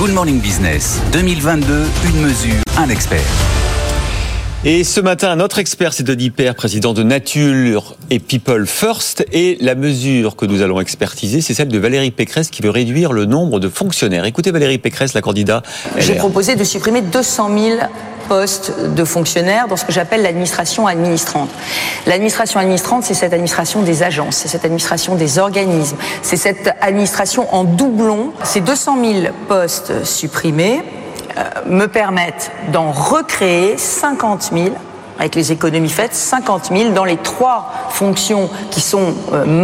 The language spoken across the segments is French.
Good Morning Business 2022, une mesure, un expert. Et ce matin, notre expert, c'est Denis Père, président de Nature et People First. Et la mesure que nous allons expertiser, c'est celle de Valérie Pécresse qui veut réduire le nombre de fonctionnaires. Écoutez Valérie Pécresse, la candidate LR. J'ai proposé de supprimer 200 000 postes de fonctionnaires dans ce que j'appelle l'administration administrante. L'administration administrante, c'est cette administration des agences, c'est cette administration des organismes, c'est cette administration en doublon. Ces 200 000 postes supprimés me permettent d'en recréer 50 000, avec les économies faites, 50 000 dans les 3 fonctions qui sont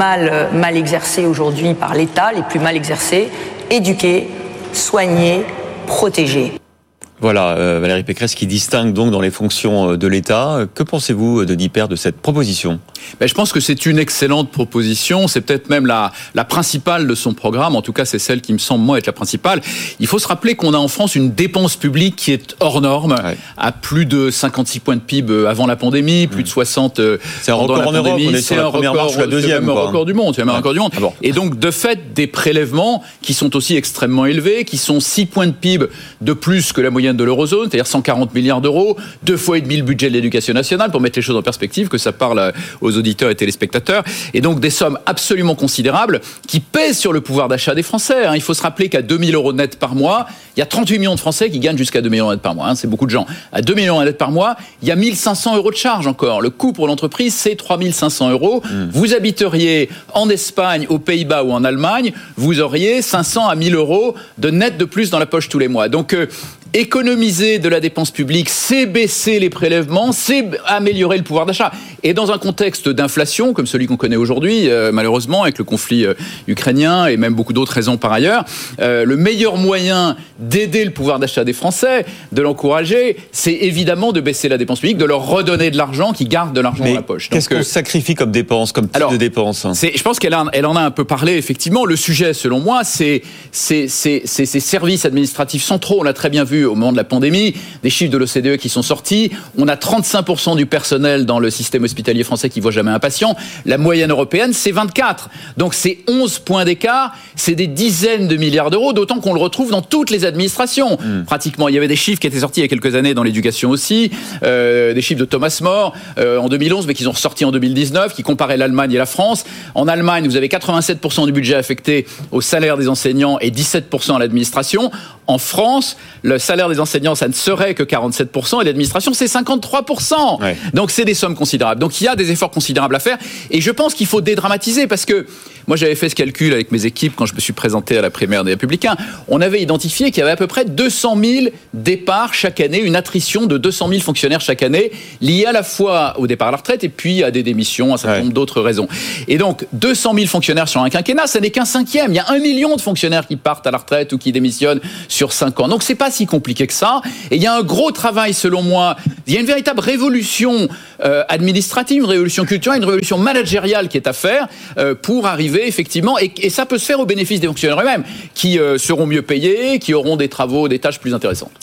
mal exercées aujourd'hui par l'État, les plus mal exercées: éduquer, soigner, protéger. Voilà, Valérie Pécresse qui distingue donc dans les fonctions de l'État. Que pensez-vous, Denis Père, de cette proposition ? Je pense que c'est une excellente proposition. C'est peut-être même la principale de son programme. En tout cas, c'est celle qui me semble, moi, être la principale. Il faut se rappeler qu'on a en France une dépense publique qui est hors norme, à plus de 56 points de PIB avant la pandémie, plus de 60 c'est un record en Europe, on est sur la première marche ou la deuxième. C'est même un record du monde. C'est même un record du monde. Et donc, de fait, des prélèvements qui sont aussi extrêmement élevés, qui sont 6 points de PIB de plus que la moyenne de l'eurozone, c'est-à-dire 140 milliards d'euros, 2,5 fois le budget de l'éducation nationale, pour mettre les choses en perspective, que ça parle aux auditeurs et téléspectateurs, et donc des sommes absolument considérables qui pèsent sur le pouvoir d'achat des Français. Il faut se rappeler qu'à 2 000 euros net par mois, il y a 38 millions de Français qui gagnent jusqu'à 2 millions net par mois. C'est beaucoup de gens. À 2 millions net par mois, il y a 1 500 euros de charge encore. Le coût pour l'entreprise, c'est 3 500 euros. Vous habiteriez en Espagne, aux Pays-Bas ou en Allemagne, vous auriez 500 à 1 000 euros de net de plus dans la poche tous les mois. Donc, économiser de la dépense publique, c'est baisser les prélèvements, c'est améliorer le pouvoir d'achat. Et dans un contexte d'inflation, comme celui qu'on connaît aujourd'hui, malheureusement, avec le conflit ukrainien et même beaucoup d'autres raisons par ailleurs, le meilleur moyen d'aider le pouvoir d'achat des Français, de l'encourager, c'est évidemment de baisser la dépense publique, de leur redonner de l'argent, qui gardent de l'argent dans la poche. Qu'est-ce qu'on sacrifie comme dépense, comme type de dépense ? Je pense qu'elle en a un peu parlé, effectivement. Le sujet, selon moi, c'est ces services administratifs centraux. On l'a très bien vu au moment de la pandémie, des chiffres de l'OCDE qui sont sortis. On a 35% du personnel dans le système hospitalier français qui ne voit jamais un patient. La moyenne européenne, c'est 24. Donc c'est 11 points d'écart, c'est des dizaines de milliards d'euros, d'autant qu'on le retrouve dans toutes les administrations. Pratiquement. Il y avait des chiffres qui étaient sortis il y a quelques années dans l'éducation aussi, des chiffres de Thomas More en 2011, mais qu'ils ont ressortis en 2019, qui comparaient l'Allemagne et la France. En Allemagne, vous avez 87% du budget affecté au salaire des enseignants et 17% à l'administration. En France, le salaire des enseignants, ça ne serait que 47%, et l'administration, c'est 53%. Ouais. Donc, c'est des sommes considérables. Donc, il y a des efforts considérables à faire. Et je pense qu'il faut dédramatiser, parce que moi, j'avais fait ce calcul avec mes équipes quand je me suis présenté à la primaire des Républicains. On avait identifié qu'il y avait à peu près 200 000 départs chaque année, une attrition de 200 000 fonctionnaires chaque année, liée à la fois au départ à la retraite et puis à des démissions, un certain nombre d'autres raisons. Et donc, 200 000 fonctionnaires sur un quinquennat, ça n'est qu'un cinquième. Il y a 1 million de fonctionnaires qui partent à la retraite ou qui démissionnent sur 5 ans. Donc, c'est pas si compliqué que ça. Et il y a un gros travail, selon moi. Il y a une véritable révolution administrative, une révolution culturelle, une révolution managériale qui est à faire pour arriver effectivement, et ça peut se faire au bénéfice des fonctionnaires eux-mêmes, qui seront mieux payés, qui auront des travaux, des tâches plus intéressantes.